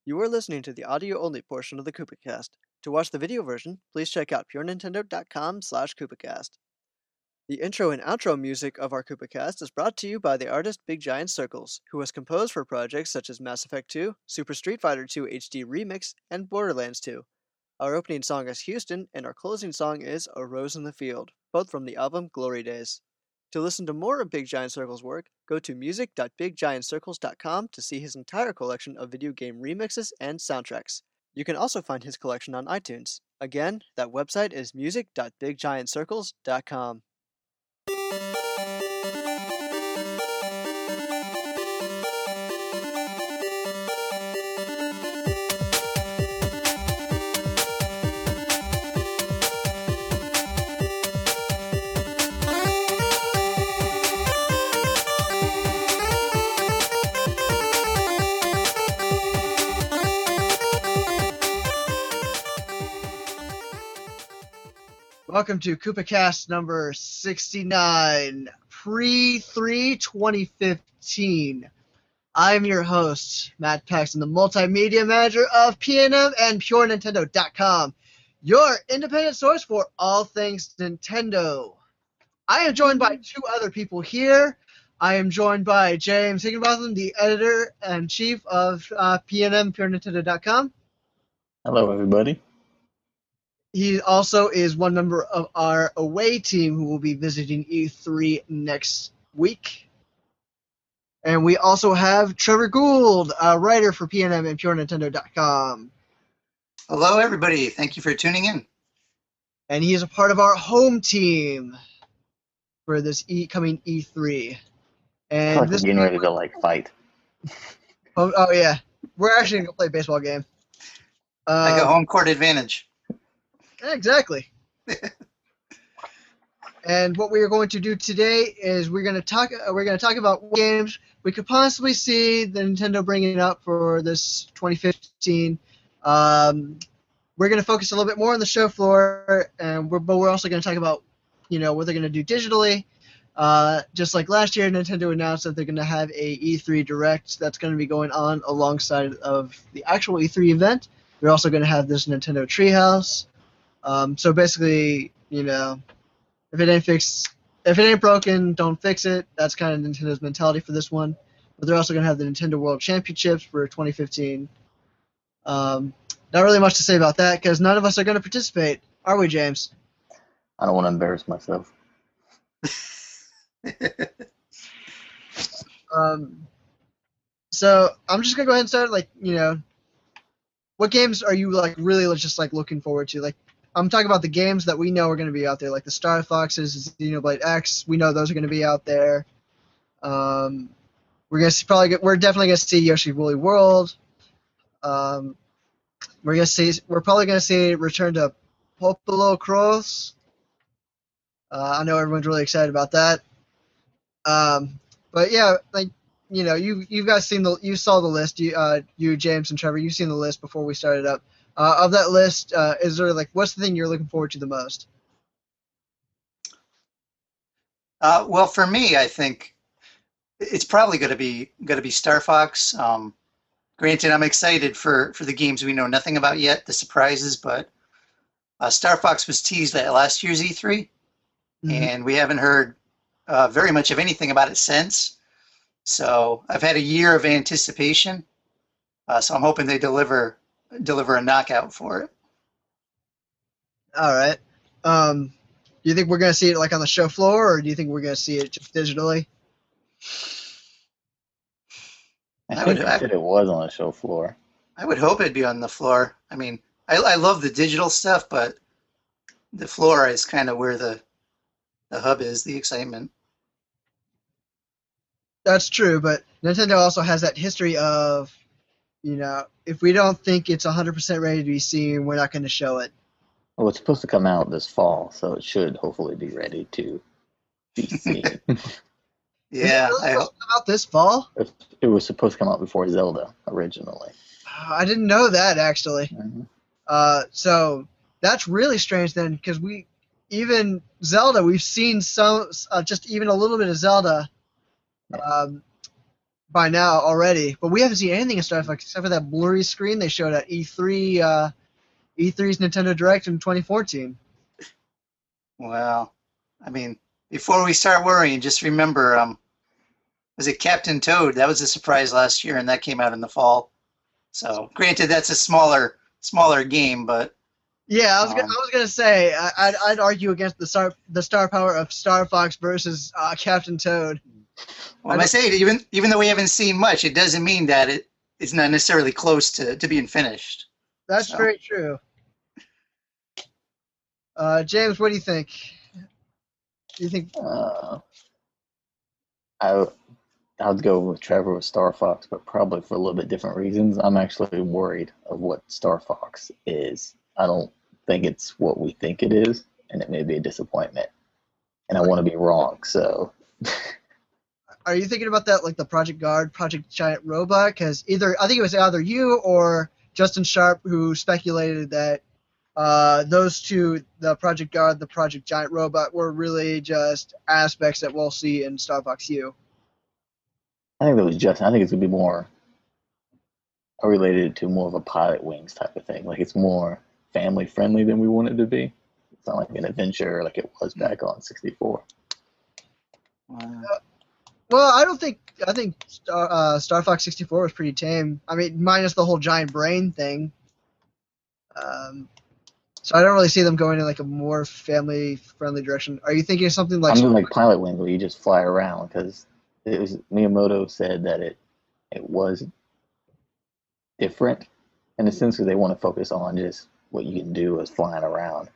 You are listening to the audio-only portion of the KoopaCast. To watch the video version, please check out purenintendo.com/KoopaCast. The intro and outro music of our KoopaCast is brought to you by the artist Big Giant Circles, who has composed for projects such as Mass Effect 2, Super Street Fighter 2 HD Remix, and Borderlands 2. Our opening song is Houston, and our closing song is A Rose in the Field, both from the album Glory Days. To listen to more of Big Giant Circle's work, go to music.biggiantcircles.com to see his entire collection of video game remixes and soundtracks. You can also find his collection on iTunes. Again, that website is music.biggiantcircles.com. Welcome to KoopaCast number 69, pre-3-2015. I'm your host, Matt Paxton, the multimedia manager of PNM and PureNintendo.com, your independent source for all things Nintendo. I am joined by two other people here. I am joined by James Higginbotham, the editor-in-chief of PNM, PureNintendo.com. Hello, everybody. He also is one member of our away team who will be visiting E3 next week. And we also have Trevor Gould, a writer for PNM and PureNintendo.com. Hello, everybody. Thank you for tuning in. And he is a part of our home team for this coming E3. And Like we're getting ready to fight. Oh yeah, we're actually gonna play a baseball game. Like a home court advantage. Exactly. And what we are going to do today is we're going to talk about what games we could possibly see the Nintendo bringing up for this 2015. We're going to focus a little bit more on the show floor, but we're also going to talk about what they're going to do digitally. Just like last year, Nintendo announced that they're going to have a E3 Direct that's going to be going on alongside of the actual E3 event. We're also going to have this Nintendo Treehouse. So basically, if it ain't broken, don't fix it. That's kind of Nintendo's mentality for this one. But they're also going to have the Nintendo World Championships for 2015. Not really much to say about that because none of us are going to participate, are we, James? I don't want to embarrass myself. So I'm just going to go ahead and start, what games are you really just looking forward to? I'm talking about the games that we know are going to be out there, like the Star Foxes, Xenoblade X. We know those are going to be out there. We're definitely going to see Yoshi Woolly World. We're probably going to see Return to Popolo Cross. I know everyone's really excited about that. But yeah, you guys you saw the list. You James and Trevor, you've seen the list before we started up. Of that list, is there what's the thing you're looking forward to the most? Well, for me, I think it's probably going to be Star Fox. Granted, I'm excited for the games we know nothing about yet, the surprises, but Star Fox was teased at last year's E3, and we haven't heard very much of anything about it since. So I've had a year of anticipation. So I'm hoping they deliver a knockout for it. All right. Do you think we're going to see it on the show floor, or do you think we're going to see it just digitally? I think it was on the show floor. I would hope it'd be on the floor. I mean, I love the digital stuff, but the floor is kind of where the hub is, the excitement. That's true, but Nintendo also has that history of, if we don't think it's 100% ready to be seen, we're not going to show it. Well, it's supposed to come out this fall, so it should hopefully be ready to be seen. Yeah. Is it really supposed to come out this fall? It was supposed to come out before Zelda, originally. I didn't know that, actually. Mm-hmm. So that's really strange then, because even Zelda, we've seen just even a little bit of Zelda. by now already. But we haven't seen anything in Star Fox except for that blurry screen they showed at E3, E3's Nintendo Direct in 2014. Well, I mean, before we start worrying, just remember, was it Captain Toad? That was a surprise last year, and that came out in the fall. So, granted, that's a smaller game, but Yeah, I was gonna say I'd argue against the star power of Star Fox versus Captain Toad. well, I say even though we haven't seen much, it doesn't mean that it's not necessarily close to being finished. That's So. very true. James, what do you think? Do you think? I would go with Trevor with Star Fox, but probably for a little bit different reasons. I'm actually worried of what Star Fox is. I don't think it's what we think it is, and it may be a disappointment. And I want to be wrong, so. Are you thinking about that like the Project Guard, Project Giant Robot? Because I think it was either you or Justin Sharp who speculated that those two, the Project Guard, the Project Giant Robot, were really just aspects that we'll see in Star Fox U. I think I think it's gonna be more related to more of a Pilot Wings type of thing. Like it's more family friendly than we want it to be. It's not like an adventure like it was back on 64. Well, I think Star Fox 64 was pretty tame. I mean, minus the whole giant brain thing. So I don't really see them going in like a more family friendly direction. Are you thinking of something like? I'm just like Pilot Wings where you just fly around because it was Miyamoto said that it was different in a sense because they want to focus on just what you can do as flying around.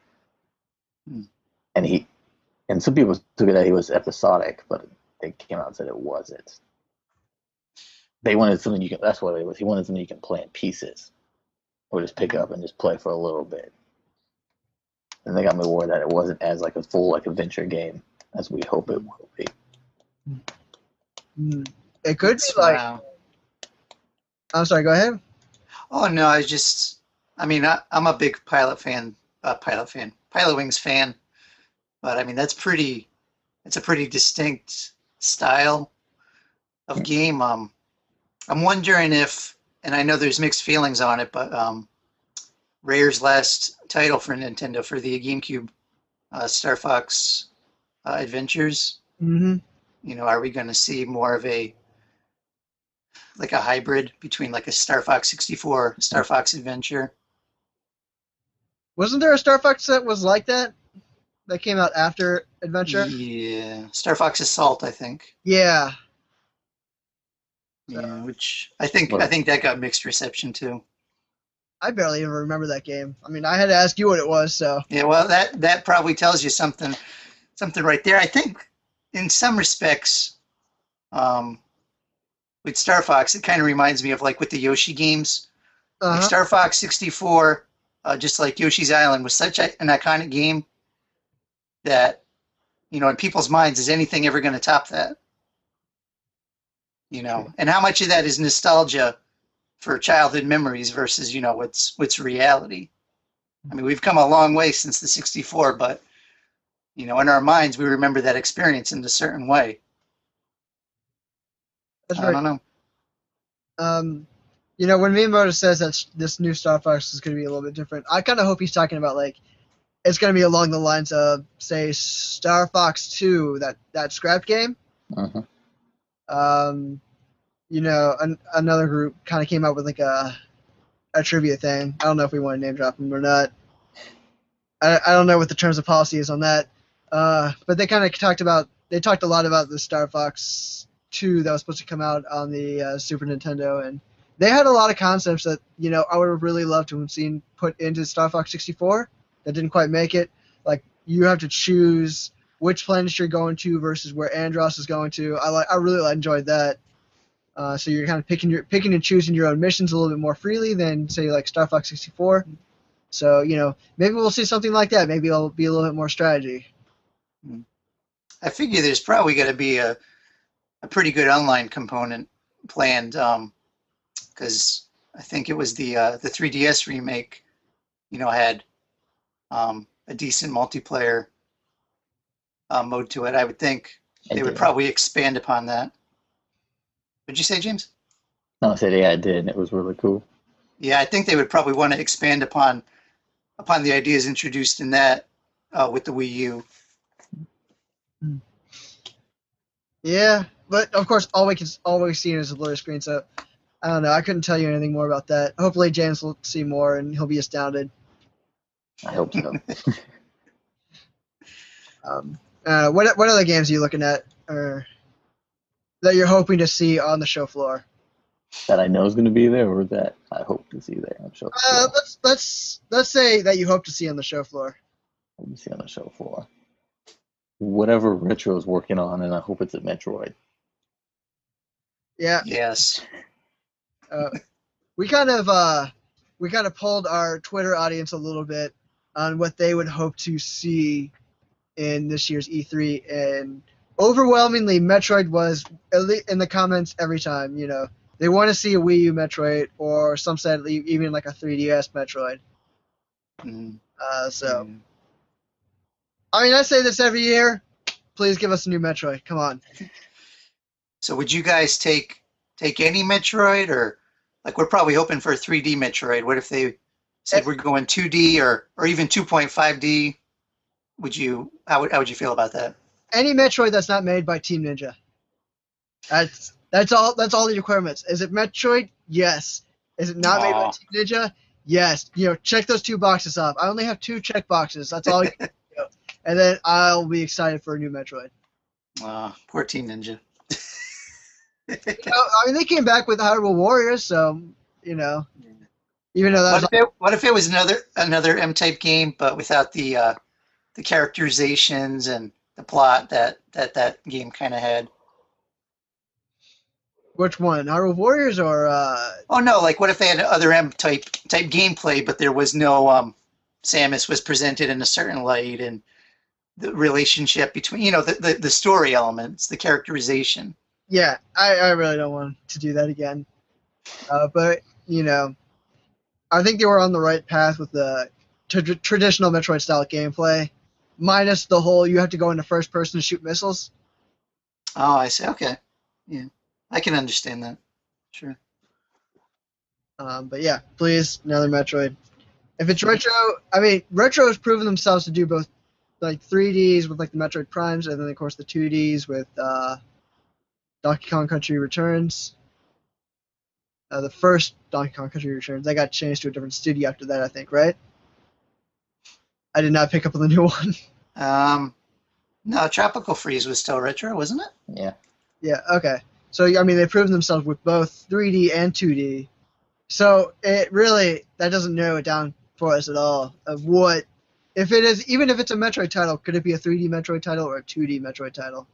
And some people took it that he was episodic, but they came out and said it wasn't. They wanted something you can. That's what it was. He wanted something you can play in pieces, or just pick up and just play for a little bit. And they got me worried that it wasn't as like a full like adventure game as we hope it will be. It could be like. Wow. I'm sorry. Go ahead. Oh no, I'm a big Pilot Wings fan. But I mean, it's a pretty distinct style of game. I'm wondering if, and I know there's mixed feelings on it, but Rare's last title for Nintendo for the GameCube, Star Fox Adventures. Mm-hmm. You know, are we going to see more of a hybrid between like a Star Fox 64, Star Fox Adventure? Wasn't there a Star Fox that was like that? That came out after Adventure? Yeah. Star Fox Assault, I think. Yeah. Yeah, which I think that got mixed reception too. I barely even remember that game. I mean, I had to ask you what it was, so. Yeah, well, that probably tells you something right there. I think in some respects, with Star Fox, it kind of reminds me of like with the Yoshi games. Uh-huh. Like Star Fox 64, just like Yoshi's Island, was such an iconic game that, you know, in people's minds, is anything ever going to top that? You know, and how much of that is nostalgia for childhood memories versus, you know, what's reality? I mean, we've come a long way since the 64, but, you know, in our minds, we remember that experience in a certain way. That's I don't know. You know, when Miyamoto says that this new Star Fox is going to be a little bit different, I kind of hope he's talking about like it's going to be along the lines of, say, Star Fox 2, that scrap game. Uh-huh. You know, another group kind of came out with like a trivia thing. I don't know if we want to name drop them or not. I don't know what the terms of policy is on that. But they kind of talked a lot about the Star Fox 2 that was supposed to come out on the Super Nintendo, and they had a lot of concepts that, you know, I would have really loved to have seen put into Star Fox 64 that didn't quite make it. Like, you have to choose which planet you're going to versus where Andros is going to. I really enjoyed that. So you're kind of picking and choosing your own missions a little bit more freely than, say, like Star Fox 64. So, you know, maybe we'll see something like that. Maybe it'll be a little bit more strategy. I figure there's probably going to be a pretty good online component planned, because I think it was the 3DS remake, you know, had a decent multiplayer mode to it. I would think they would probably expand upon that. What'd you say, James? No, I said, yeah, I did, and it was really cool. Yeah, I think they would probably want to expand upon the ideas introduced in that with the Wii U. Yeah, but of course, all we've seen is a blur screen, so I don't know. I couldn't tell you anything more about that. Hopefully, James will see more and he'll be astounded. I hope so. What other games are you looking at, or that you're hoping to see on the show floor? That I know is going to be there, or that I hope to see there on the show floor. Let's say that you hope to see on the show floor. Let me see on the show floor. Whatever Retro is working on, and I hope it's a Metroid. Yeah. Yes. We kind of polled our Twitter audience a little bit on what they would hope to see in this year's E3, and overwhelmingly, Metroid was in the comments every time. You know, they want to see a Wii U Metroid, or some said even like a 3DS Metroid. Mm. So, I mean, I say this every year. Please give us a new Metroid. Come on. So would you guys take any Metroid, or like we're probably hoping for a 3D Metroid? What if they said we're going 2D or even 2.5D? How would you feel about that? Any Metroid that's not made by Team Ninja. That's all the requirements. Is it Metroid? Yes. Is it not made by Team Ninja? Yes. You know, check those 2 boxes off. I only have 2 check boxes. That's all you can do. And then I'll be excited for a new Metroid. Poor Team Ninja. I mean, they came back with Hyrule Warriors, so you know, even though what if it was another M-type game, but without the characterizations and the plot that game kind of had? Which one, Hyrule Warriors or? Oh no! Like, what if they had other M-type gameplay, but there was no Samus was presented in a certain light, and the relationship between the story elements, the characterization. Yeah, I really don't want to do that again. But, you know, I think they were on the right path with the traditional Metroid-style gameplay, minus the whole you have to go into first person to shoot missiles. Oh, I see. Okay. Yeah, I can understand that. Sure. But yeah, please, another Metroid. If it's Retro, I mean, Retro has proven themselves to do both, like, 3Ds with, like, the Metroid Primes, and then, of course, the 2Ds with Donkey Kong Country Returns. The first Donkey Kong Country Returns, that got changed to a different studio after that, I think, right? I did not pick up on the new one. No, Tropical Freeze was still Retro, wasn't it? Yeah. Yeah, okay. So, I mean, they've proven themselves with both 3D and 2D. So, that doesn't narrow it down for us at all of what, if it is, even if it's a Metroid title, could it be a 3D Metroid title or a 2D Metroid title?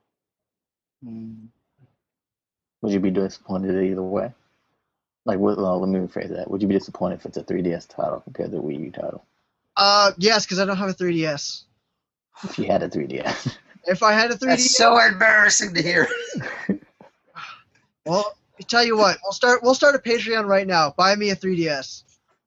Would you be disappointed either way? Like, let me rephrase that. Would you be disappointed if it's a 3DS title compared to a Wii U title? Yes, because I don't have a 3DS. If you had a 3DS. If I had a 3DS... That's so embarrassing to hear. Well, I tell you what, we'll start a Patreon right now. Buy me a 3DS.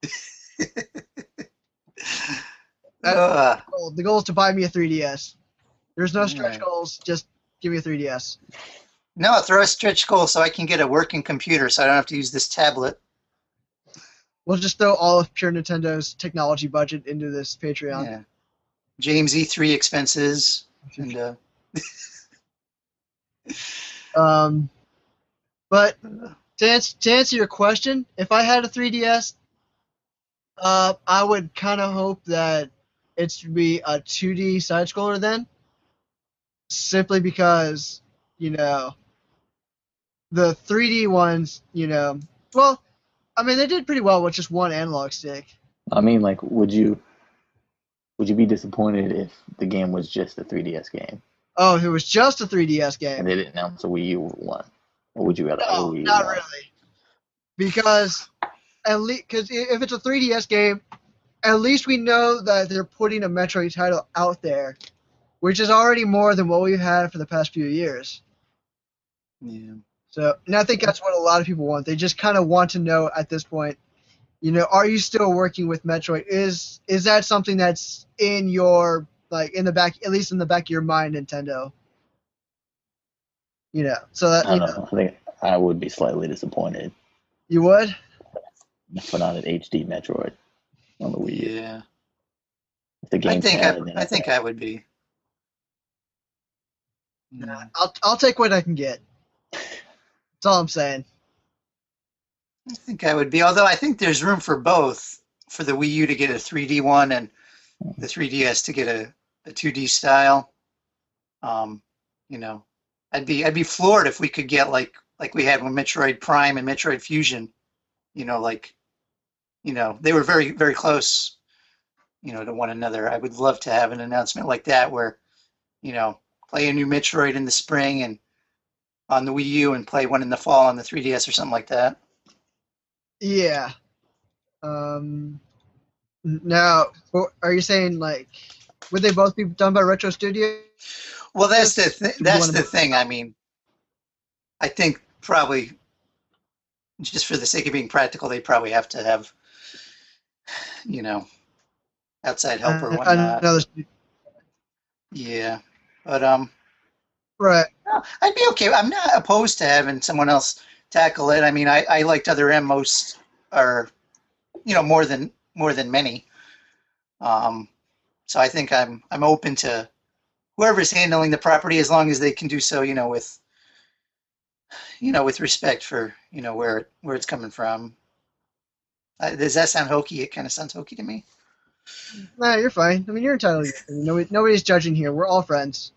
The goal is to buy me a 3DS. There's no stretch goals, just give me a 3DS. No, throw a stretch goal so I can get a working computer so I don't have to use this tablet. We'll just throw all of Pure Nintendo's technology budget into this Patreon. Yeah. James E3 expenses. And, but to answer your question, if I had a 3DS, I would kind of hope that it should be a 2D side-scroller then. Simply because, the 3D ones, well, I mean, they did pretty well with just one analog stick. I mean, like, would you be disappointed if the game was just a 3DS game? Oh, if it was just a 3DS game. And they didn't announce a Wii U one. Or would you rather have a Wii U not one? really. Because if it's a 3DS game, at least we know that they're putting a Metroid title out there, which is already more than what we've had for the past few years. Yeah. So, and I think that's what a lot of people want. They just kind of want to know at this point, are you still working with Metroid? Is that something that's in your, like, in the back, at least in the back of your mind, Nintendo? So that, I don't know. I would be slightly disappointed You would? for not an HD Metroid on the Wii U. Yeah. If the I game's think had, then I think I would be. Nah, I'll take what I can get. That's all I'm saying. I think I would be. Although I think there's room for both, for the Wii U to get a 3D one and the 3DS to get a 2D style. You know, I'd be floored if we could get like we had with Metroid Prime and Metroid Fusion. You know, like, they were very, very close, to one another. I would love to have an announcement like that where, play a new Metroid in the spring and on the Wii U and play one in the fall on the 3DS or something like that. Yeah. Now, are you saying like, would they both be done by Retro Studio? Well, that's the thing. I mean, I think probably just for the sake of being practical, they probably have to have, outside help or whatnot. Yeah, but right. I'd be okay. I'm not opposed to having someone else tackle it. I mean, I liked other M most, or more than many. So I think I'm open to whoever's handling the property, as long as they can do so, with respect for where it's coming from. Does that sound hokey? It kind of sounds hokey to me. Nah, you're fine. I mean, you're entitled. Nobody's judging here. We're all friends.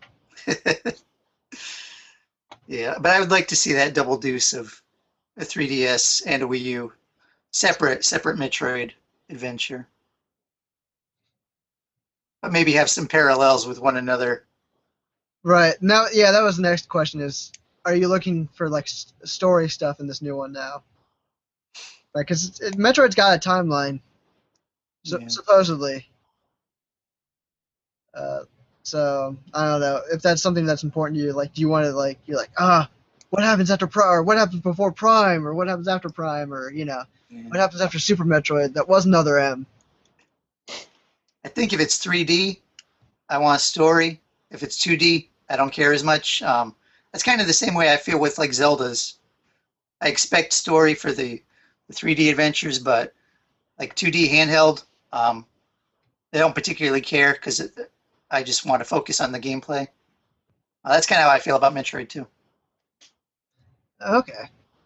Yeah, but I would like to see that double deuce of a 3DS and a Wii U, separate Metroid adventure. But maybe have some parallels with one another. Right. Now, yeah, that was the next question is, are you looking for like story stuff in this new one now? Like, because Metroid's got a timeline, supposedly. So I don't know if that's something that's important to you. Like, do you want to you're like, what happens after Prime, or what happens before Prime, or what happens after Prime, or what happens after Super Metroid? That was another M. I think if it's 3D, I want a story. If it's 2D, I don't care as much. That's kind of the same way I feel with like Zeldas. I expect story for the 3D adventures, but like 2D handheld, they don't particularly care because I just want to focus on the gameplay. That's kind of how I feel about Metroid too. Okay.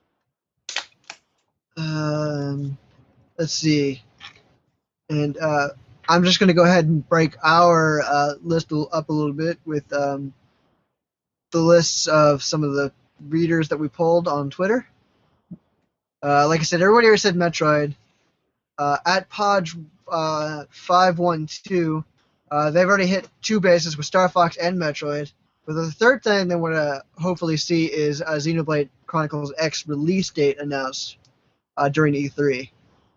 Let's see. And I'm just going to go ahead and break our list up a little bit with the lists of some of the readers that we polled on Twitter. Like I said, everybody here said Metroid. At Podge512, they've already hit two bases with Star Fox and Metroid. But the third thing they want to hopefully see is a Xenoblade Chronicles X release date announced during E3.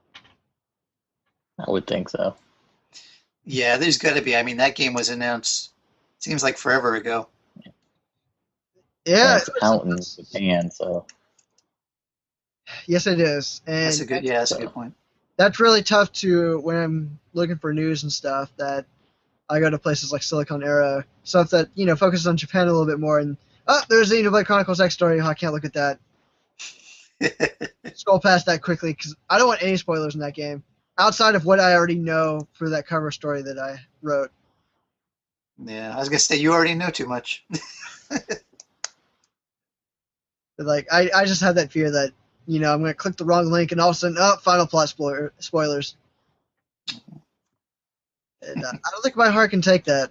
I would think so. Yeah, there's got to be. I mean, that game was announced, seems like forever ago. Yeah. It's out in Japan, so. Yes, it is. And that's a good point. That's really tough to, when I'm looking for news and stuff, that I go to places like Silicon Era, stuff that, focuses on Japan a little bit more, and, there's the Xenoblade Chronicles X story, I can't look at that. Scroll past that quickly, because I don't want any spoilers in that game, outside of what I already know for that cover story that I wrote. Yeah, I was going to say, you already know too much. But, I just have that fear that, I'm going to click the wrong link, and all of a sudden, final plot spoilers. And I don't think my heart can take that.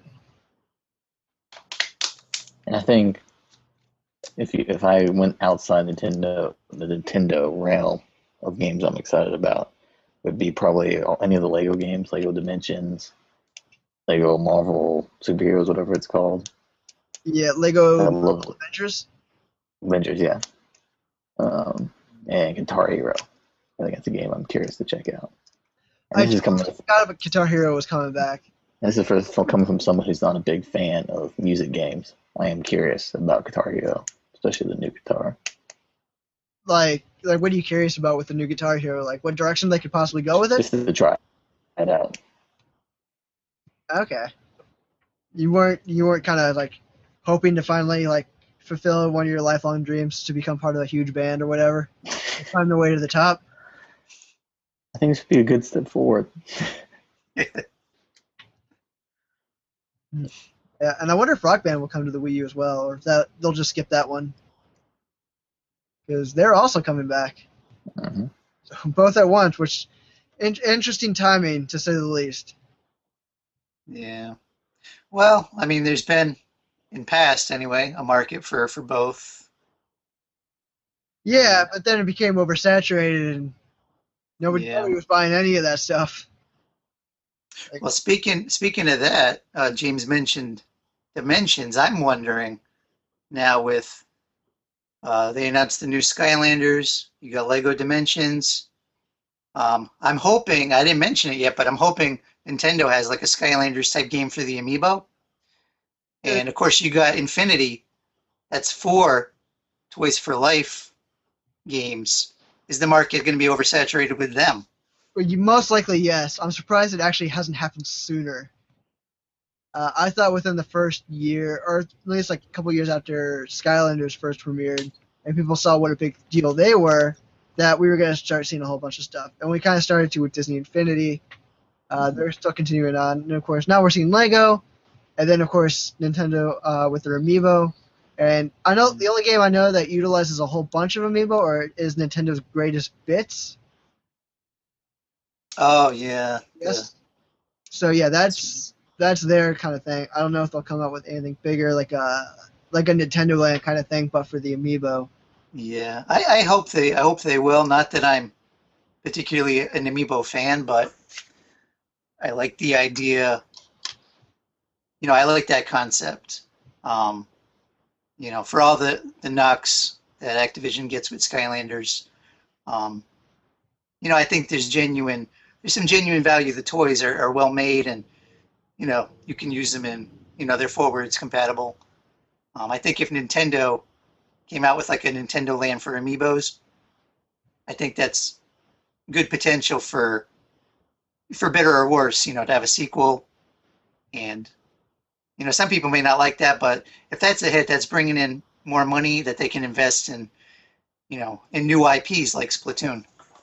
And I think if I went outside the Nintendo realm of games I'm excited about, it would be probably any of the Lego games, Lego Dimensions, Lego Marvel Superheroes, whatever it's called. Yeah, Lego Avengers. Avengers, yeah. And Guitar Hero. I think that's a game I'm curious to check out. And I forgot about Guitar Hero was coming back. This is coming from someone who's not a big fan of music games. I am curious about Guitar Hero, especially the new guitar. Like what are you curious about with the new Guitar Hero? Like, what direction they could possibly go with it? Just to try it out. Okay. You weren't kind of hoping to finally fulfill one of your lifelong dreams to become part of a huge band or whatever? Find the way to the top. I think it should be a good step forward. Yeah, and I wonder if Rock Band will come to the Wii U as well, or if that they'll just skip that one because they're also coming back, Mhm. both at once, which interesting timing to say the least. Yeah. Well, I mean, there's been, in past anyway, a market for both. Yeah, but then it became oversaturated and nobody was buying any of that stuff. Well, speaking of that, James mentioned Dimensions. I'm wondering now with they announced the new Skylanders. You got Lego Dimensions. I'm hoping, I didn't mention it yet, but I'm hoping Nintendo has like a Skylanders type game for the Amiibo. And of course, you got Infinity. That's 4 Toys for Life games. Is the market going to be oversaturated with them? Well, most likely, yes. I'm surprised it actually hasn't happened sooner. I thought within the first year, or at least like a couple years after Skylanders first premiered, and people saw what a big deal they were, that we were going to start seeing a whole bunch of stuff. And we kind of started to with Disney Infinity. They're still continuing on. And of course, now we're seeing Lego. And then, of course, Nintendo with their Amiibo. And I know the only game I know that utilizes a whole bunch of Amiibo is Nintendo's Greatest Bits. Oh, yeah. Yes. So, yeah, that's their kind of thing. I don't know if they'll come out with anything bigger, like a Nintendo Land kind of thing, but for the Amiibo. Yeah, I hope they will. Not that I'm particularly an Amiibo fan, but I like the idea. I like that concept. For all the knocks that Activision gets with Skylanders, I think there's some genuine value. The toys are well made, and you can use them in they're forwards compatible. I think if Nintendo came out with like a Nintendo Land for Amiibos, I think that's good potential for better or worse, to have a sequel. And some people may not like that, but if that's a hit, that's bringing in more money that they can invest in, in new IPs like Splatoon.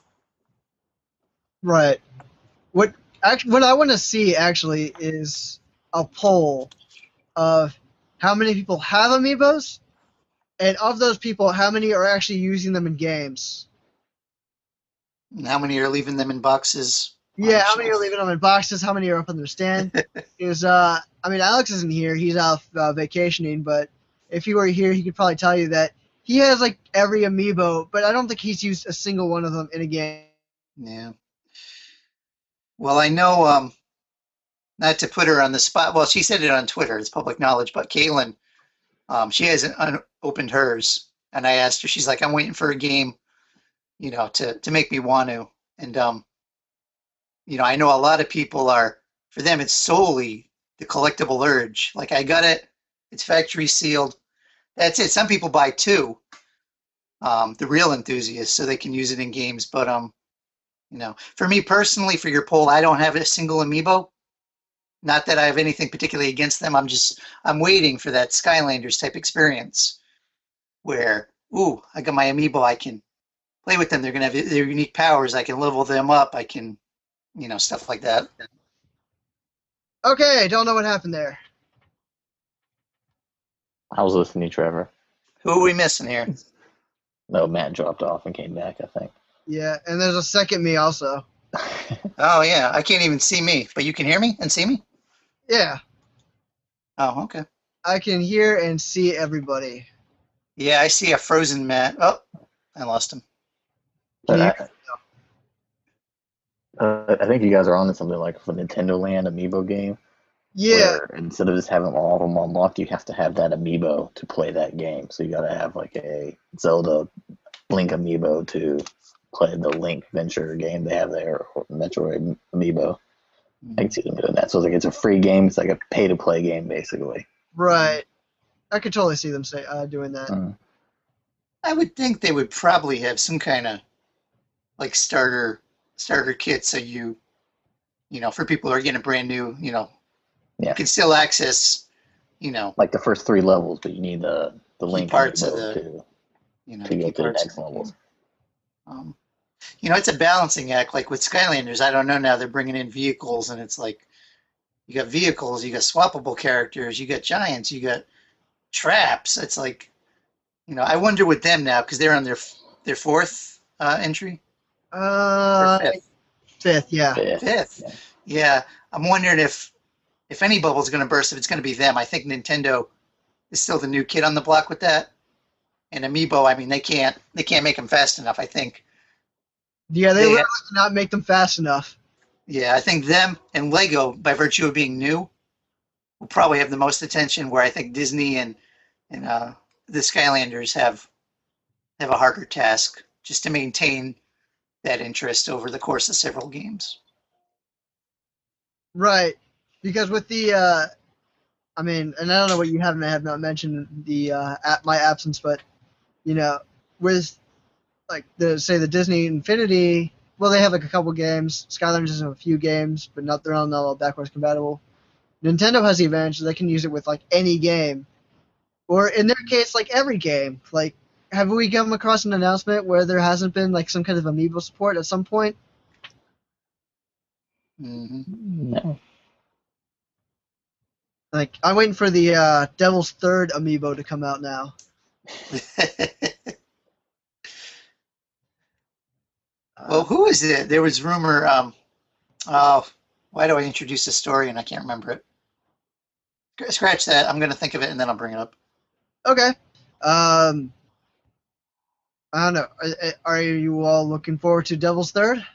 Right. What I want to see actually is a poll of how many people have Amiibos, and of those people, how many are actually using them in games. And how many are leaving them in boxes? Yeah, how many are leaving them in boxes? How many are up on their stand? Alex isn't here. He's out vacationing, but if he were here, he could probably tell you that he has like every Amiibo, but I don't think he's used a single one of them in a game. Yeah. Well, I know, not to put her on the spot. Well, she said it on Twitter. It's public knowledge, but Caitlin, she hasn't opened hers. And I asked her, she's like, I'm waiting for a game, to make me want to. And, I know a lot of people for them, it's solely the collectible urge. Like, I got it. It's factory sealed. That's it. Some people buy 2, the real enthusiasts, so they can use it in games. But, for me personally, for your poll, I don't have a single Amiibo. Not that I have anything particularly against them. I'm waiting for that Skylanders type experience where, I got my Amiibo. I can play with them. They're going to have their unique powers. I can level them up. I can, stuff like that. Okay, don't know what happened there. I was listening to Trevor. Who are we missing here? No, Matt dropped off and came back, I think. Yeah, and there's a second me also. Oh, yeah. I can't even see me, but you can hear me and see me? Yeah. Oh, okay. I can hear and see everybody. Yeah, I see a frozen Matt. Oh, I lost him. But I think you guys are on to something like a Nintendo Land Amiibo game. Yeah. Instead of just having all of them unlocked, you have to have that Amiibo to play that game. So you got to have like a Zelda Link Amiibo to play the Link Venture game they have there, or Metroid Amiibo. I can see them doing that. So it's a free game. It's like a pay-to-play game, basically. Right. I could totally see them doing that. I would think they would probably have some kind of like starter kit, so for people who are getting a brand new, you can still access, like the first 3 levels, but you need the the key link parts in of the the, boat you to key get to the parts of next the levels. game. It's a balancing act. Like with Skylanders, I don't know now. They're bringing in vehicles, and it's like you got vehicles, you got swappable characters, you got giants, you got traps. It's like, I wonder with them now because they're on their fourth entry or fifth. Fifth, yeah. Fifth. Yeah. Yeah, I'm wondering if any bubble's going to burst, if it's going to be them. I think Nintendo is still the new kid on the block with that. And Amiibo, I mean, they can't make them fast enough. I think. Yeah, they They- literally cannot make them fast enough. Yeah, I think them and Lego, by virtue of being new, will probably have the most attention. Where I think Disney and the Skylanders have a harder task just to maintain that interest over the course of several games. Right. Because with the, I mean, and I don't know what you have and I have not mentioned the my absence, but, with, like, the Disney Infinity, well, they have, like, a couple games. Skylanders has a few games, but they're not all backwards compatible. Nintendo has the advantage that they can use it with, like, any game. Or, in their case, like, every game. Like, have we come across an announcement where there hasn't been, like, some kind of Amiibo support at some point? No. Like, I'm waiting for the Devil's Third Amiibo to come out now. Well, who is it? There was rumor. Why do I introduce a story and I can't remember it? Scratch that. I'm going to think of it and then I'll bring it up. Okay. I don't know. Are you all looking forward to Devil's Third?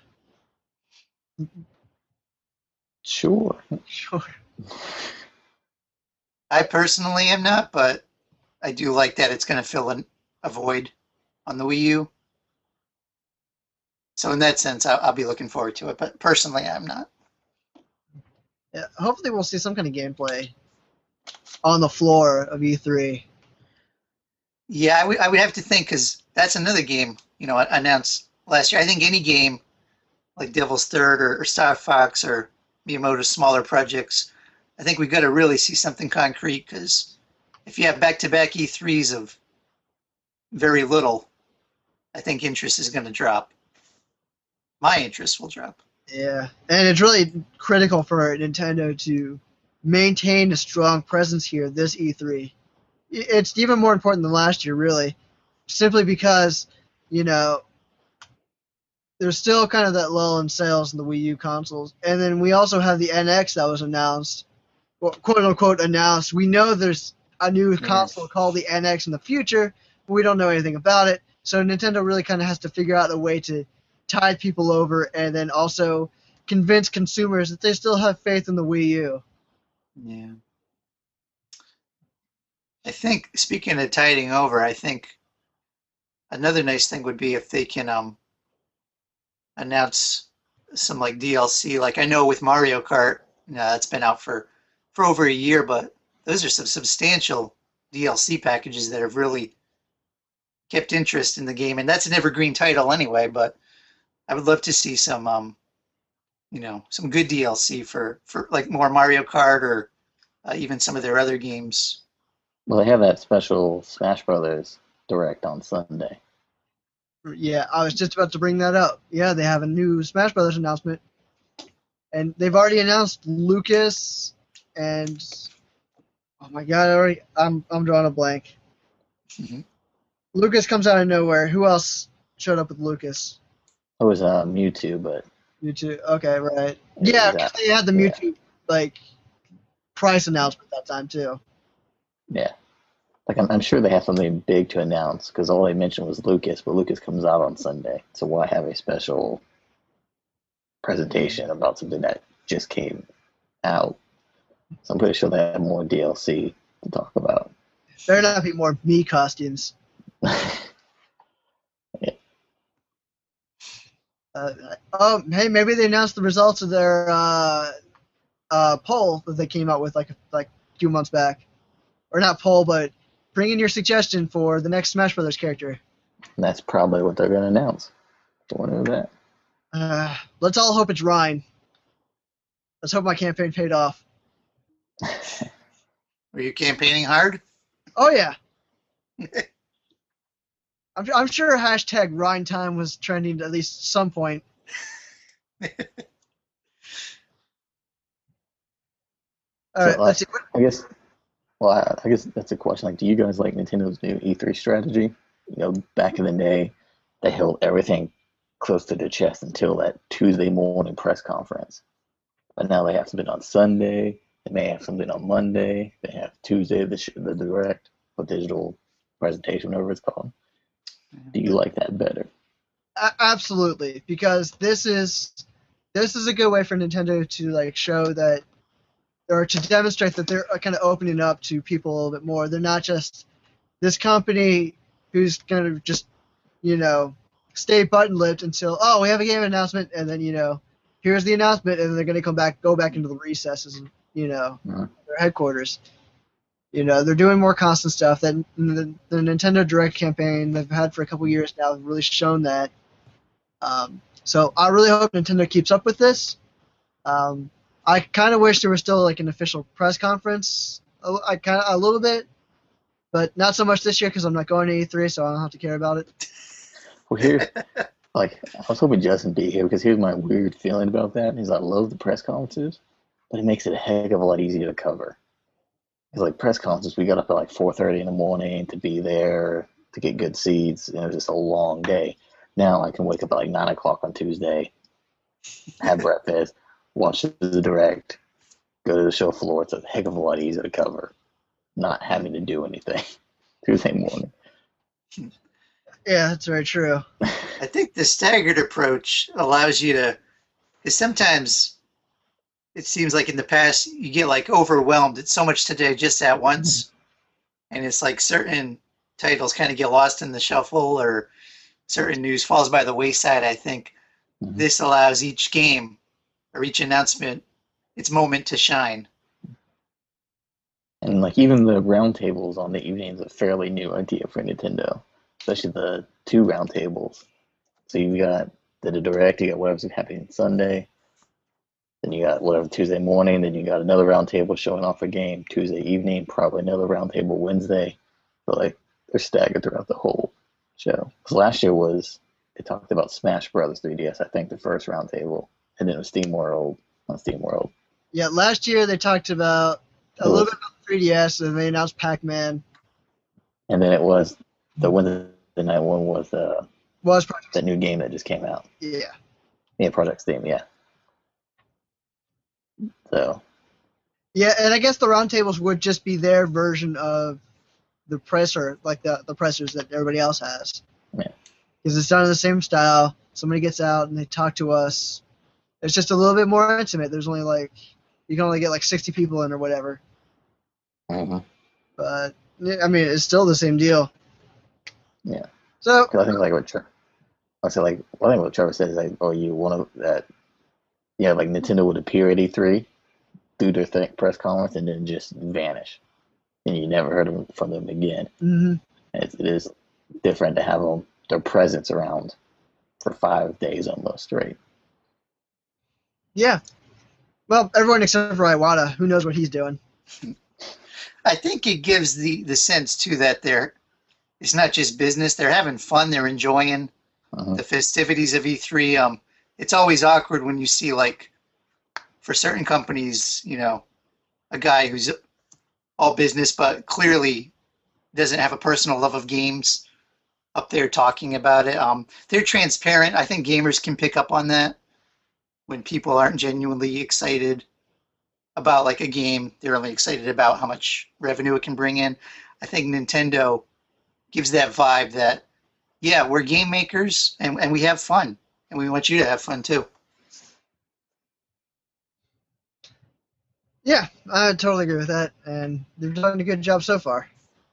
Sure. Sure. I personally am not, but I do like that it's going to fill in a void on the Wii U. So in that sense, I'll be looking forward to it. But personally, I'm not. Yeah, hopefully we'll see some kind of gameplay on the floor of E3. Yeah, I would have to think because that's another game, announced last year. I think any game like Devil's Third or Star Fox or Miyamoto's smaller projects, I think we got to really see something concrete because if you have back-to-back E3s of very little, I think interest is going to drop. My interest will drop. Yeah, and it's really critical for Nintendo to maintain a strong presence here this E3. It's even more important than last year, really, simply because, there's still kind of that lull in sales in the Wii U consoles. And then we also have the NX that was announced, well, quote-unquote announced. We know there's a new console called the NX in the future, but we don't know anything about it. So Nintendo really kind of has to figure out a way to tide people over and then also convince consumers that they still have faith in the Wii U. Yeah. I think, speaking of tiding over, I think another nice thing would be if they can announce some like DLC. Like I know with Mario Kart, it's been out for over a year, but those are some substantial DLC packages that have really kept interest in the game. And that's an evergreen title anyway, but I would love to see some some good DLC for like more Mario Kart or even some of their other games. Well, they have that special Smash Brothers Direct on Sunday. Yeah, I was just about to bring that up. Yeah, they have a new Smash Brothers announcement. And they've already announced Lucas and oh my god, I'm drawing a blank. Mhm. Lucas comes out of nowhere. Who else showed up with Lucas? It was Mewtwo, but Mewtwo. Okay, right. It Yeah, was because that- they had the yeah. Mewtwo price announcement that time too. yeah. Like I'm sure they have something big to announce because all they mentioned was Lucas, but Lucas comes out on Sunday, so why have a special presentation about something that just came out? So I'm pretty sure they have more DLC to talk about. Better not be more me costumes. Hey, maybe they announced the results of their poll that they came out with like a few months back, or not poll, but bring in your suggestion for the next Smash Brothers character. And that's probably what they're going to announce. Don't know that. Let's all hope it's Ryan. Let's hope my campaign paid off. Were you campaigning hard? Oh yeah. I'm sure hashtag Rhine Time was trending at least some point. All So right, let's see. I guess, well, I guess that's a question. Like, do you guys like Nintendo's new E3 strategy? Back in the day, they held everything close to their chest until that Tuesday morning press conference. But now they have something on Sunday. They may have something on Monday. They have Tuesday the direct or digital presentation, whatever it's called. Do you like that better? Absolutely, because this is a good way for Nintendo to like show that, or to demonstrate that they're kind of opening up to people a little bit more. They're not just this company who's going to just, stay button-lipped until, oh, we have a game announcement, and then, here's the announcement, and then they're going to go back into the recesses, Mhm. their headquarters. They're doing more constant stuff. That the Nintendo Direct campaign they've had for a couple years now have really shown that. So I really hope Nintendo keeps up with this. I kind of wish there was still like an official press conference. A little bit, but not so much this year because I'm not going to E3, so I don't have to care about it. Well, I was hoping Justin be here because here's my weird feeling about that. Is I love the press conferences, but it makes it a heck of a lot easier to cover. Because like press conferences, we got up at like 4:30 in the morning to be there to get good seats. It was just a long day. Now I can wake up at like 9 o'clock on Tuesday, have breakfast, watch the direct, go to the show floor. It's a heck of a lot easier to cover, not having to do anything Tuesday morning. Yeah, that's very true. I think the staggered approach allows you to, because sometimes it seems like in the past you get like overwhelmed. It's so much to digest at once, and it's like certain titles kind of get lost in the shuffle, or certain news falls by the wayside. I think this allows each game or each announcement its moment to shine. And like even the roundtables on the evening is a fairly new idea for Nintendo, especially the two roundtables. So you got the direct, you got whatever's happening Sunday, then you got whatever Tuesday morning, then you got another roundtable showing off a game Tuesday evening, probably another roundtable Wednesday. So like they're staggered throughout the whole show. Because last year they talked about Smash Brothers 3DS, I think the first roundtable, and then it was SteamWorld on SteamWorld. Yeah, last year they talked about a little bit about 3DS, and they announced Pac-Man. And then it was the Wednesday night one was Project that new game that just came out. Yeah, Project Steam, yeah. So. Yeah, and I guess the roundtables would just be their version of the presser, like the pressers that everybody else has. Yeah. Because it's done in the same style. Somebody gets out and they talk to us. It's just a little bit more intimate. There's only you can only get like 60 people in or whatever. Mm-hmm. But I mean, it's still the same deal. Yeah. So I think like what Trevor said is like, oh, you want that? Yeah, like Nintendo would appear at E3, do their press conference, and then just vanish, and you never heard from them again. Mm-hmm. It is different to have their presence around for 5 days almost straight. Yeah. Well, everyone except for Iwata, who knows what he's doing. I think it gives the sense too that it's not just business. They're having fun. They're enjoying the festivities of E3. It's always awkward when you see like for certain companies, a guy who's all business but clearly doesn't have a personal love of games up there talking about it. They're transparent. I think gamers can pick up on that when people aren't genuinely excited about like a game. They're only excited about how much revenue it can bring in. I think Nintendo gives that vibe that, yeah, we're game makers and we have fun, and we want you to have fun too. Yeah, I totally agree with that, and they're doing a good job so far.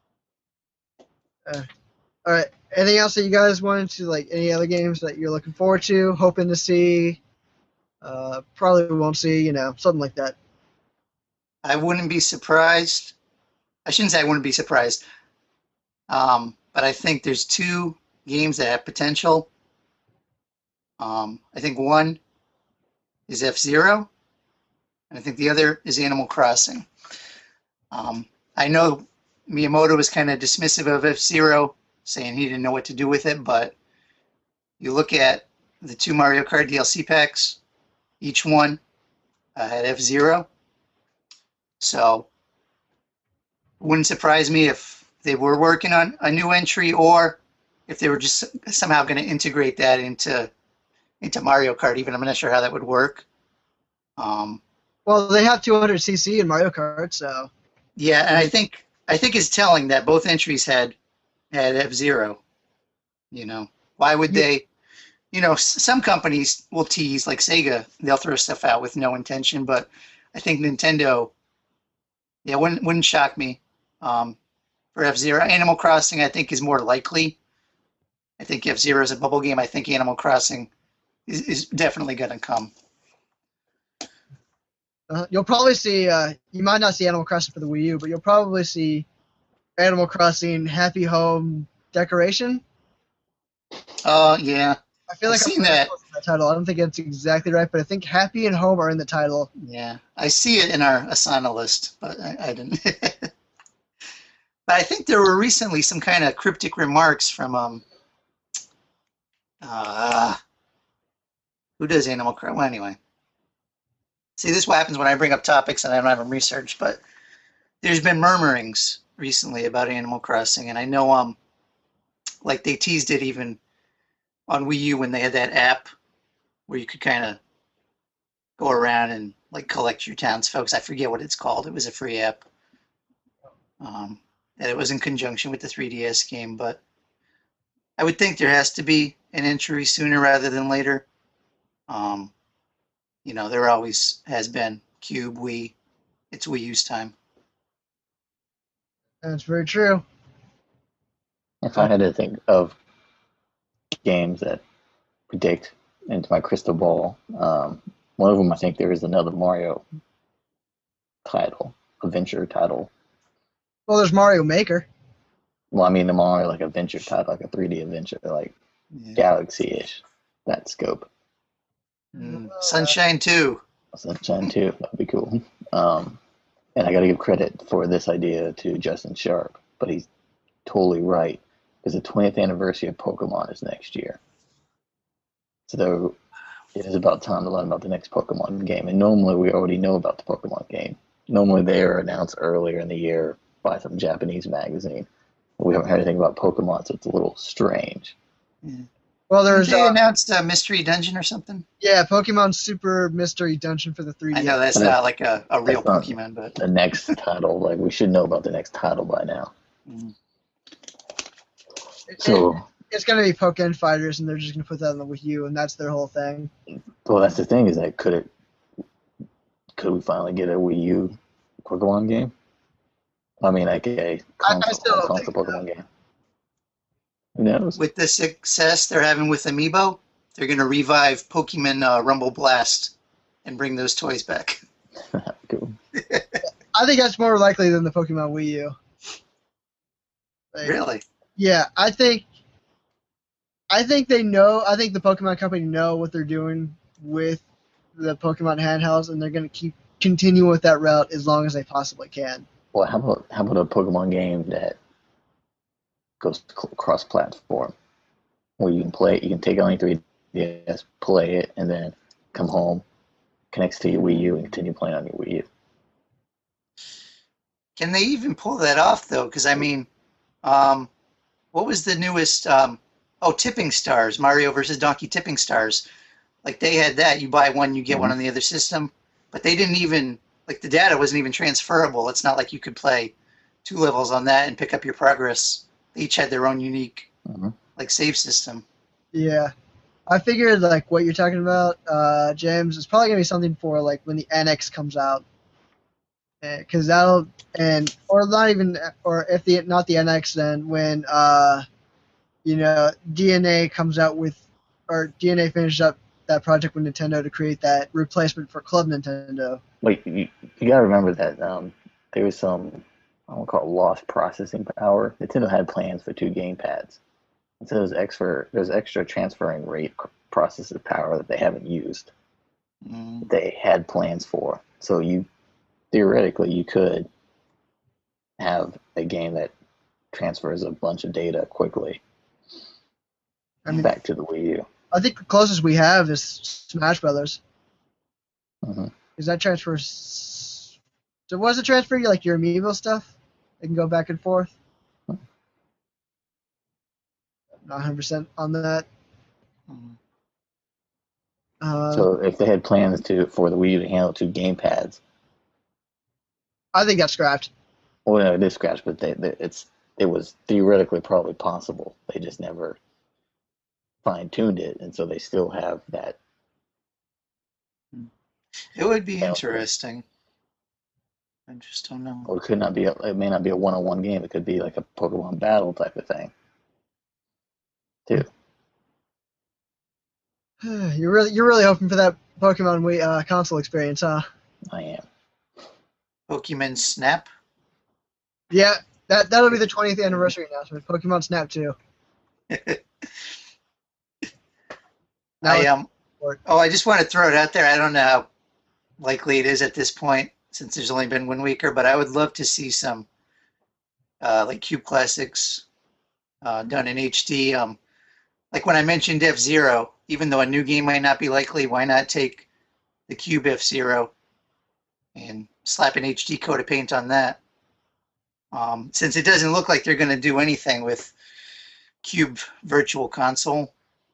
All right. Anything else that you guys wanted to, like, any other games that you're looking forward to, hoping to see, probably won't see, something like that? I wouldn't be surprised. I shouldn't say I wouldn't be surprised. But I think there's two games that have potential. I think one is F-Zero, and I think the other is Animal Crossing. I know Miyamoto was kind of dismissive of F-Zero, saying he didn't know what to do with it, but you look at the two Mario Kart DLC packs, each one had F-Zero. So it wouldn't surprise me if they were working on a new entry or if they were just somehow going to integrate that into Mario Kart. Even I'm not sure how that would work. Well, they have 200cc in Mario Kart, so Yeah, and I think it's telling that both entries had F-Zero. You know, why would they? You know, some companies will tease, like Sega, they'll throw stuff out with no intention, but I think Nintendo, yeah, wouldn't shock me. For F-Zero, Animal Crossing, I think is more likely. I think F-Zero is a bubble game. I think Animal Crossing is definitely going to come. you'll probably see. You might not see Animal Crossing for the Wii U, but you'll probably see Animal Crossing Happy Home Decoration. Yeah. I feel I've like seen I'm that. that title. I don't think it's exactly right, but I think Happy and Home are in the title. Yeah, I see it in our Asana list, but I didn't. But I think there were recently some kind of cryptic remarks from who does Animal Crossing? Well, anyway, see, this is what happens when I bring up topics and I don't have them researched. But there's been murmurings recently about Animal Crossing, and I know like they teased it even on Wii U when they had that app where you could kind of go around and like collect your townsfolk. I forget what it's called. It was a free app. And it was in conjunction with the 3DS game, but I would think there has to be an entry sooner rather than later. You know, there always has been Cube, Wii. It's Wii U's time. That's very true. If I had to think of games that predict into my crystal ball, one of them I think there is another Mario title, adventure title. Well, there's Mario Maker. Well, I mean the Mario like adventure title, like a 3D adventure, like Galaxy-ish, that scope. Sunshine 2. Sunshine 2, that'd be cool. And I got to give credit for this idea to Justin Sharp, but he's totally right because the 20th anniversary of Pokemon is next year. So it is about time to learn about the next Pokemon game. And normally we already know about the Pokemon game. Normally they are announced earlier in the year by some Japanese magazine. But we haven't heard anything about Pokemon, so it's a little strange. Yeah. Well, there's they announced a Mystery Dungeon or something? Yeah, Pokemon Super Mystery Dungeon for the 3DS. I know that's not like a real Pokemon, but the next title, like we should know about the next title by now. It's going to be Pokemon Fighters, and they're just going to put that on the Wii U, and that's their whole thing. Well, that's the thing, is that could we finally get a Wii U Pokemon game? I mean, like a console Pokemon game. Who knows? With the success they're having with Amiibo, they're going to revive Pokemon Rumble Blast and bring those toys back. Cool. I think that's more likely than the Pokemon Wii U. Really? Yeah, I think they know. I think the Pokemon Company know what they're doing with the Pokemon handhelds, and they're going to continue with that route as long as they possibly can. Well, how about a Pokemon game that goes cross-platform, where you can play it, you can take it on your 3DS, play it, and then come home, connects to your Wii U, and continue playing on your Wii U. Can they even pull that off, though? Because, I mean, what was the newest? Tipping Stars, Mario versus Donkey Tipping Stars. Like, they had that. You buy one, you get one on the other system. But they didn't even, like, the data wasn't even transferable. It's not like you could play 2 levels on that and pick up your progress. They each had their own unique, like, save system. Yeah. I figured, like, what you're talking about, James, is probably going to be something for, like, when the NX comes out. Because or if not the NX, then when, DNA comes out with, or DNA finishes up that project with Nintendo to create that replacement for Club Nintendo. Wait, you gotta remember that there was some, I won't call it lost processing power. Nintendo had plans for 2 gamepads. And so there's extra transferring rate processor power that they haven't used. They had plans for. So theoretically you could have a game that transfers a bunch of data quickly I mean, back to the Wii U. I think the closest we have is Smash Brothers. Mm-hmm. Is that transfers? So was it transfer like your amiibo stuff? It can go back and forth. Not 100% on that. So if they had plans for the Wii U to handle 2 gamepads, I think that's scrapped. well, no, it is scratched, but it was theoretically probably possible. They just never fine-tuned it, and so they still have that. It would be interesting. I just don't know. Or it may not be a one-on-one game. It could be like a Pokemon battle type of thing, too. You're really hoping for that Pokemon Wii console experience, huh? I am. Pokemon Snap? Yeah, that'll be the 20th anniversary announcement. Pokemon Snap 2. I just want to throw it out there. I don't know how likely it is at this point, since there's only been 1 week, but I would love to see some like Cube Classics done in HD. Like when I mentioned F-Zero, even though a new game might not be likely, why not take the Cube F-Zero and slap an HD coat of paint on that? Since it doesn't look like they're going to do anything with Cube Virtual Console.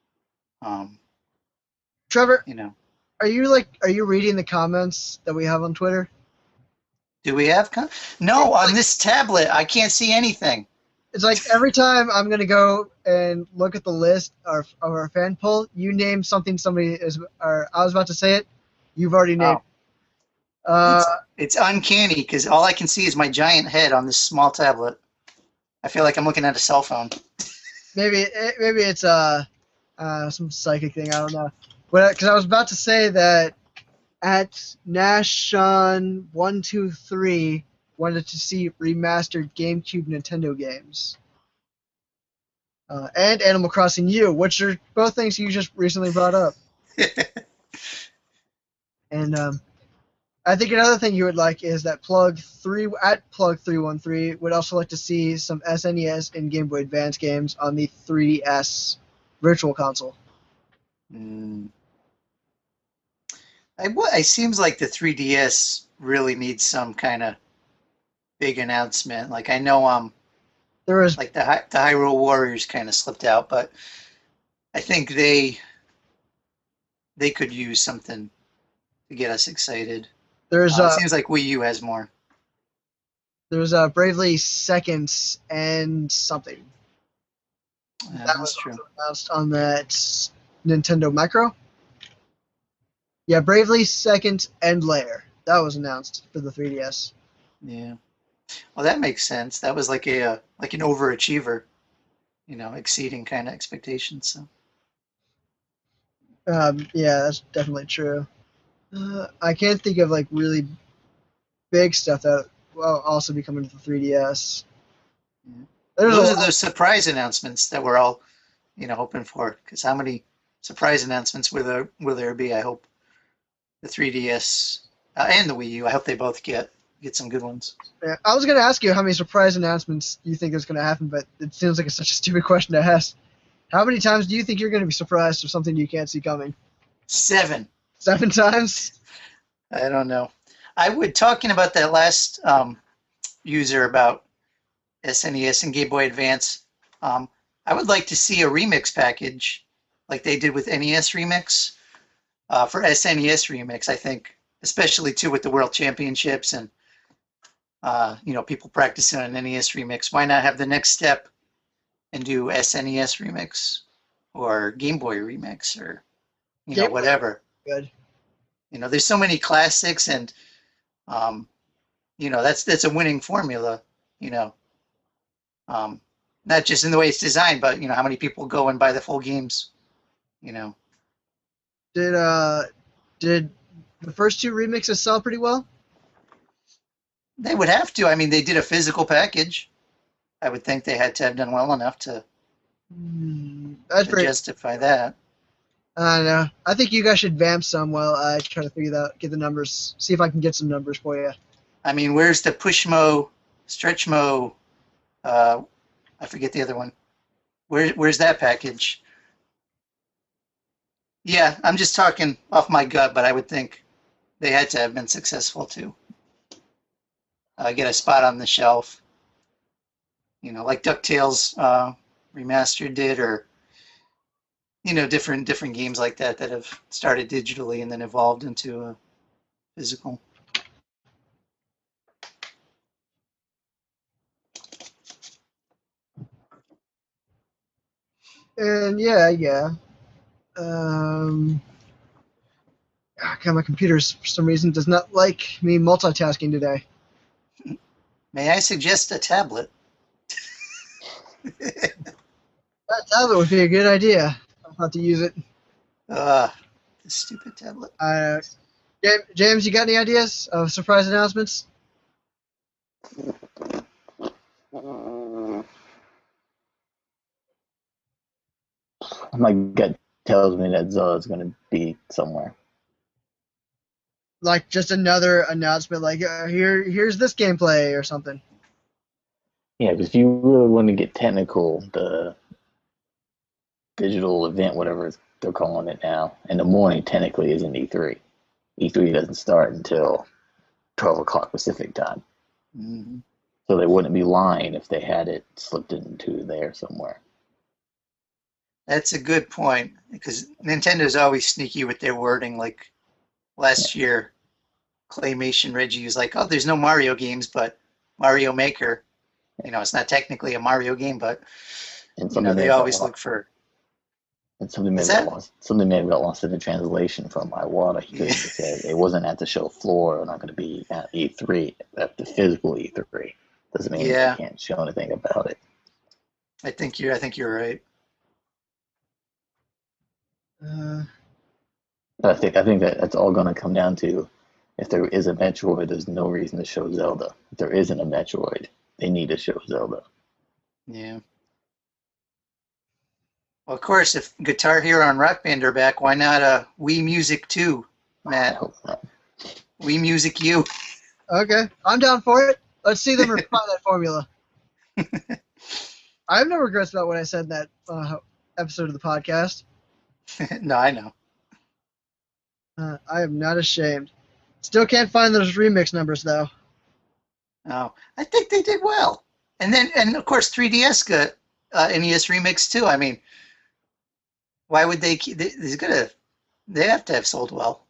Trevor, are you reading the comments that we have on Twitter? Do we have No, on this tablet, I can't see anything. It's like every time I'm going to go and look at the list of our fan poll, you name something somebody is, or I was about to say it, you've already named. It's uncanny because all I can see is my giant head on this small tablet. I feel like I'm looking at a cell phone. Maybe it's some psychic thing. I don't know. Because I was about to say that at Nashon123 wanted to see remastered GameCube Nintendo games. And Animal Crossing U, which are both things you just recently brought up. And I think another thing you would like is that Plug313 would also like to see some SNES and Game Boy Advance games on the 3DS Virtual Console. It seems like the 3DS really needs some kind of big announcement. Like I know there was like the Hyrule Warriors kind of slipped out, but I think they could use something to get us excited. It seems like Wii U has more. There's Bravely Seconds and something. That was true. Announced on that Nintendo Micro. Yeah, Bravely Second and Lair. That was announced for the 3DS. Yeah. Well, that makes sense. That was like an overachiever, exceeding kind of expectations. So. Yeah, that's definitely true. I can't think of like really big stuff that will also be coming to the 3DS. Yeah. Those are those surprise announcements that we're all, hoping for. Because how many surprise announcements will there be? I hope the 3DS and the Wii U. I hope they both get some good ones. Yeah, I was going to ask you how many surprise announcements you think is going to happen, but it seems like it's such a stupid question to ask. How many times do you think you're going to be surprised for something you can't see coming? 7. 7 times? I don't know. Talking about that last user about SNES and Game Boy Advance, I would like to see a remix package like they did with NES Remix for SNES Remix, I think, especially too with the World Championships and people practicing on NES Remix. Why not have the next step and do SNES Remix or Game Boy Remix or whatever. Good. There's so many classics and that's a winning formula, not just in the way it's designed, but how many people go and buy the full games, Did the first 2 remixes sell pretty well? They would have to. I mean, they did a physical package. I would think they had to have done well enough to justify that. I don't know. I think you guys should vamp some while I try to get the numbers, see if I can get some numbers for you. I mean, where's the Pushmo Stretchmo. I forget the other one. Where's that package? Yeah, I'm just talking off my gut, but I would think they had to have been successful to get a spot on the shelf. Like DuckTales remastered did, or different games like that have started digitally and then evolved into a physical. And yeah. God, my computer for some reason does not like me multitasking today. May I suggest a tablet? That tablet would be a good idea. I'll have to use it. The stupid tablet. James, you got any ideas of surprise announcements? My gut tells me that Zelda's going to be somewhere. Like just another announcement, like here's this gameplay or something. Yeah, because if you really want to get technical, the digital event, whatever they're calling it now, in the morning technically isn't E3. E3 doesn't start until 12 o'clock Pacific time. Mm-hmm. So they wouldn't be lying if they had it slipped into there somewhere. That's a good point, because Nintendo's always sneaky with their wording. Like last year, Claymation Reggie was like, "Oh, there's no Mario games, but Mario Maker." It's not technically a Mario game, but they always look for. And something may have got lost in the translation from Iwata. He could have said it wasn't at the show floor, or not going to be at E3, at the physical E3. Doesn't mean you can't show anything about it. I think you're right. But I think that's all going to come down to, if there is a Metroid, there's no reason to show Zelda. If there isn't a Metroid, they need to show Zelda. Yeah. Well, of course, if Guitar Hero and Rock Band are back, why not Wii Music 2, Matt? I hope not. Wii Music U. Okay, I'm down for it. Let's see them refine that formula. I have no regrets about what I said in that episode of the podcast. No, I know. I am not ashamed. Still can't find those remix numbers though. Oh, I think they did well. And of course 3DS got NES Remix too. I mean, why would they keep? They have to have sold well.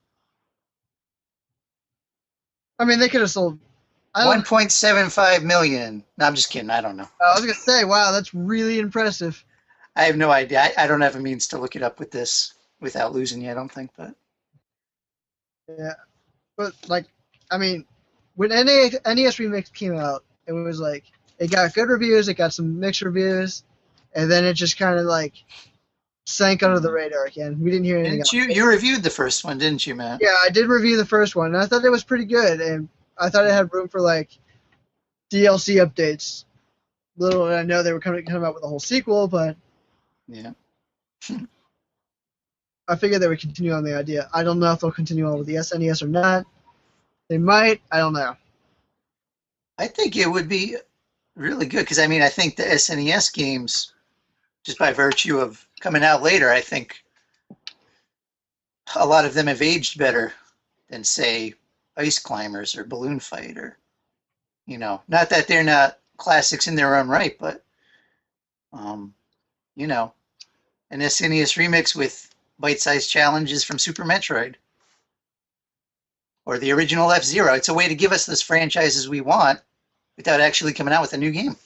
I mean, they could have sold 1.75 million. No, I'm just kidding. I don't know. I was gonna say, wow, that's really impressive. I have no idea. I don't have a means to look it up with this without losing you, I don't think, but. Yeah, but I mean, when NES Remix came out, it was like it got good reviews, it got some mixed reviews, and then it just kind of sank under the radar again. We didn't hear anything. You reviewed the first one, didn't you, Matt? Yeah, I did review the first one, and I thought it was pretty good, and I thought it had room for DLC updates. Little did I know they were coming out with a whole sequel, but yeah. I figured they would continue on the idea. I don't know if they'll continue on with the SNES or not. They might. I don't know. I think it would be really good because, I think the SNES games, just by virtue of coming out later, I think a lot of them have aged better than, say, Ice Climbers or Balloon Fight, or, not that they're not classics in their own right, but, an SNES remix with bite-sized challenges from Super Metroid or the original F-Zero. It's a way to give us those franchises we want without actually coming out with a new game.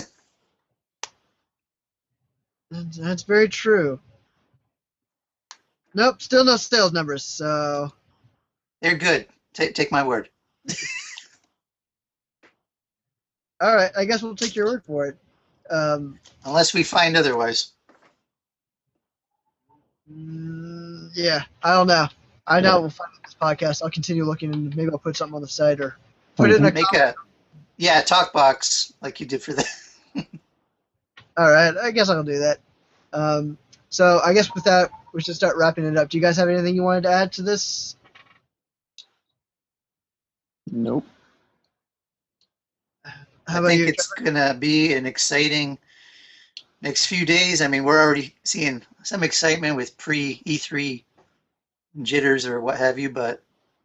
That's very true. Nope, still no sales numbers, so... They're good. Take my word. All right, I guess we'll take your word for it. Unless we find otherwise. Yeah, I don't know. I know we'll find this podcast. I'll continue looking, and maybe I'll put something on the site or put it in a talk box like you did for that. All right, I guess I'll do that. So I guess with that, we should start wrapping it up. Do you guys have anything you wanted to add to this? Nope. How I about think you? it's going to be an exciting next few days. I mean, we're already seeing some excitement with pre-E3 jitters or what have you, but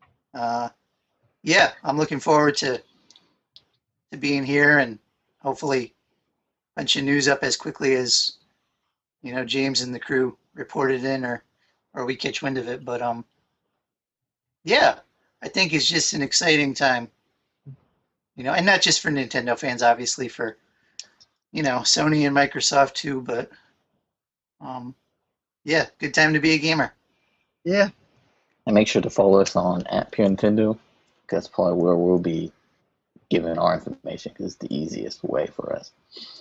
yeah, I'm looking forward to being here and hopefully bunch of news up as quickly as James and the crew reported in or we catch wind of it. But yeah, I think it's just an exciting time. And not just for Nintendo fans, obviously for Sony and Microsoft too, but yeah, good time to be a gamer. Yeah. And make sure to follow us on @PureNintendo. That's probably where we'll be giving our information because it's the easiest way for us.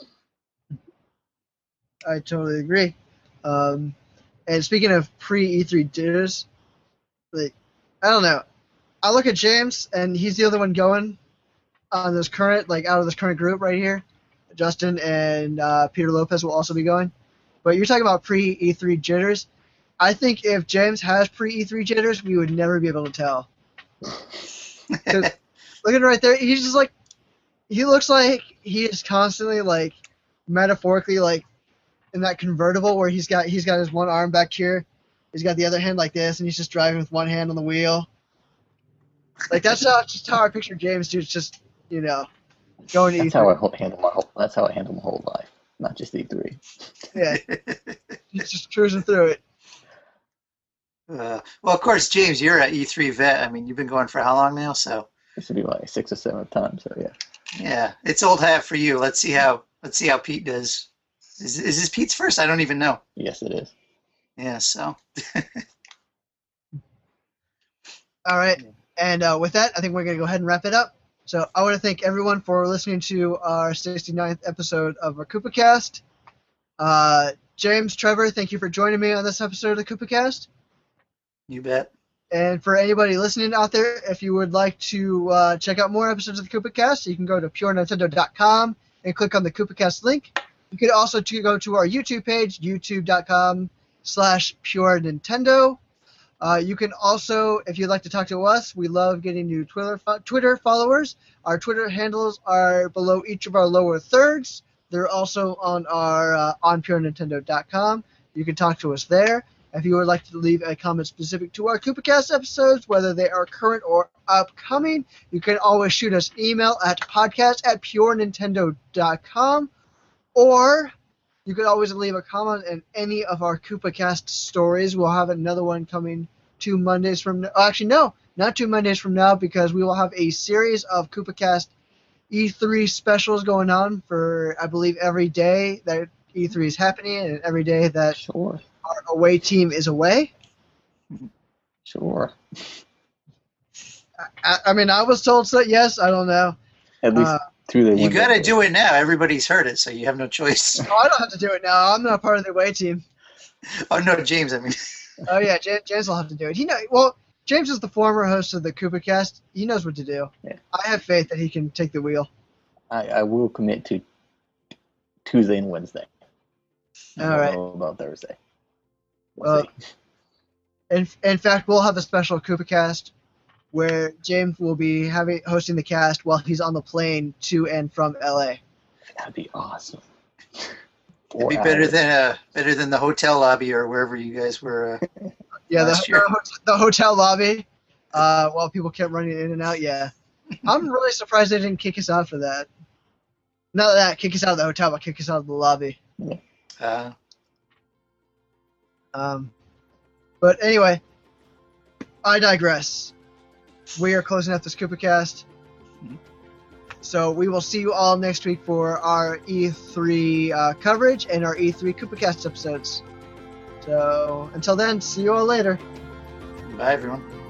I totally agree. And speaking of pre-E3 jitters, like, I don't know. I look at James, and he's the other one going on this current, out of this current group right here. Justin and Peter Lopez will also be going. But you're talking about pre-E3 jitters. I think if James has pre-E3 jitters, we would never be able to tell. Look at him right there. He's just he looks like he is constantly metaphorically in that convertible where he's got his one arm back here, he's got the other hand like this, and he's just driving with one hand on the wheel. That's how I picture James, dude. Just going to That's how I handle my whole life, not just E3. Yeah, he's just cruising through it. Well, of course, James, you're an E3 vet. I mean, you've been going for how long now? So This would be like 6th or 7th time. So yeah. Yeah, it's old hat for you. Let's see how Pete does. Is this Pete's first? I don't even know. Yes, it is. Yeah, so. All right, and with that, I think we're going to go ahead and wrap it up. So I want to thank everyone for listening to our 69th episode of our KoopaCast. James, Trevor, thank you for joining me on this episode of the KoopaCast. You bet. And for anybody listening out there, if you would like to check out more episodes of the KoopaCast, you can go to purenintendo.com and click on the KoopaCast link. You could also go to our YouTube page, youtube.com/purenintendo. You can also, if you'd like to talk to us, we love getting new Twitter followers. Our Twitter handles are below each of our lower thirds. They're also on our on purenintendo.com. You can talk to us there. If you would like to leave a comment specific to our KoopaCast episodes, whether they are current or upcoming, you can always shoot us email at podcast@purenintendo.com, or you could always leave a comment in any of our KoopaCast stories. We'll have another one coming 2 Mondays from now. Actually, no, not 2 Mondays from now, because we will have a series of KoopaCast E3 specials going on for, I believe, every day that E3 is happening and every day that Sure. our away team is away. Sure. I mean, I was told so. Yes, I don't know. At least two they You got to do it now. Everybody's heard it, so you have no choice. Oh, I don't have to do it now. I'm not part of the away team. Oh, no, James, I mean. Oh, yeah, James will have to do it. Well, James is the former host of the KoopaCast. He knows what to do. Yeah. I have faith that he can take the wheel. I will commit to Tuesday and Wednesday. I All don't right. know about Thursday. We'll see. In fact, we'll have a special KoopaCast where James will be hosting the cast while he's on the plane to and from LA. That'd be awesome. It'd be better than the hotel lobby or wherever you guys were. Yeah, last year. the hotel lobby. While people kept running in and out. Yeah, I'm really surprised they didn't kick us out for that. Not that kick us out of the hotel, but kick us out of the lobby. But anyway, I digress. We are closing out this KoopaCast. So we will see you all next week for our E3 coverage and our E3 KoopaCast episodes. So until then, see you all later. Bye, everyone.